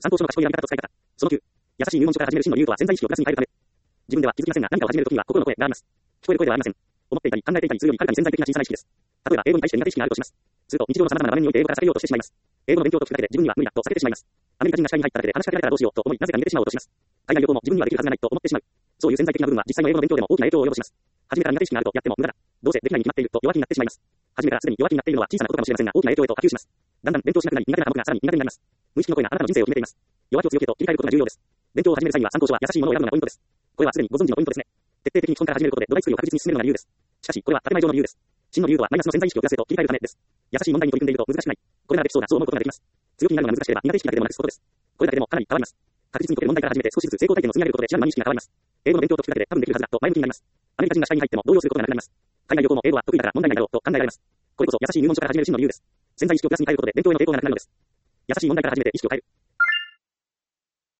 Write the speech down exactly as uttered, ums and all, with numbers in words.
参考書の賢い選び方と使い方。そのきゅう。優しい入門書から始める真の理由とは潜在意識をプラスに変えるため。自分では気づきませんが、何かを始めるときには心の声があります。聞こえる声ではありません。思っていたり考えていたりするよりはるかに潜在的な小さな意識です。例えば英語に対して苦手意識があるとします。すると日常の様々な場面において英語から避けようとしてしまいます。英語の勉強と聞くだけで自分には無理だと避けてしまいます。アメリカ人が視界に入っただけで話しかけられたらどうしようと思い、なぜか逃げてしまおうとします。海外旅行も自分にはできるはずがないと思ってしまう。そういう潜在的な部分は実際の英語の勉強でも大きな影響を及ぼします。初めから苦手意識があるとやっても無駄だ。どうせできないに決まっていると弱気になってしまいます。初めからすでに弱気になっているのは小さなことかもしれませんが、大きな影響へと波及します。だんだん勉強しなくなり苦手な科目がさらに苦手になります。無意識の声があなたの人生を決めています。弱気を強気へと切り替えることが重要です。勉強を始める際には参考書は優しいものを選ぶのがポイントです。これはすでにご存知のポイントですね。徹底的に基本から始めることで土台作りを確実に進めるのが理由です。しかし、これは建前上の理由です。真の理由とはマイナスの潜在意識を増やせと切り替えるためです。優しい問題に取り組んでいると難しくない。これならできそうだ、そう思うことができます。強気になるのが難しければ苦手意識だけでもなくすことです。これだけでもかなり変わります。確実に解ける問題から始めて少しずつ成功体験を積み上げることで知らぬ間に意識が変わります。英語の勉強と聞くだけで多分できるはずだと前向きになります。アメリカ人が社会に入っても動揺することがなくなります。海外旅行も英語は得意だから問題ないだろうと考えられます。これこそ優しい入門書から始める真の理由です。潜在意識をプラスに変えることで勉強への抵抗がなくなるのです。優しい問題から始めて意識を変える。